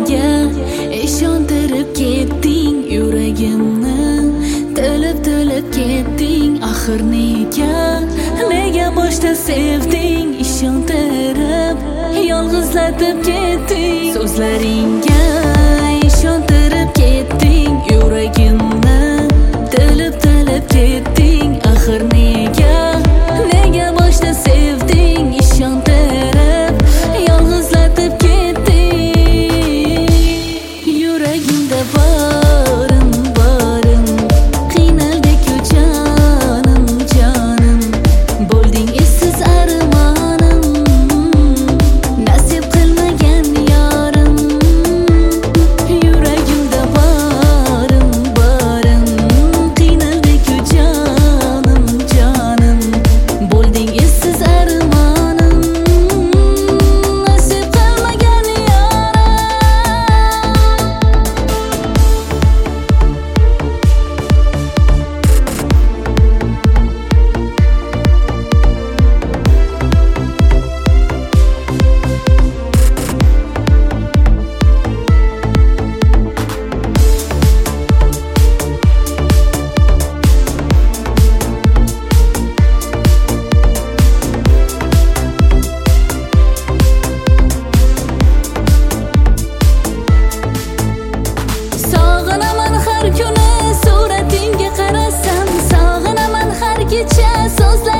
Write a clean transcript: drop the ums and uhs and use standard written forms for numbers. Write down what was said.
so'zlaringga ishontirib ketding yuragimni, tilib ketding. Axir nega boshda sevding, ishontirib yolg'izlatib ketding. So'zlaringga ishontirib ketding yuragimni, tilib ketding. Axir nega boshda sevding, ishontirib yolg'izlatib ketding. Yuragimda borim qiynaldi-ku jonim bo'lding essiz armonim, nasib qilmagan yorim. Yuragimda borim qiynaldi-ku jonim bo'lding essiz armonim, nasib qilmagan yorim. Sog'inaman har kuni suratingga qarasam, sog'inaman har kecha so'zlar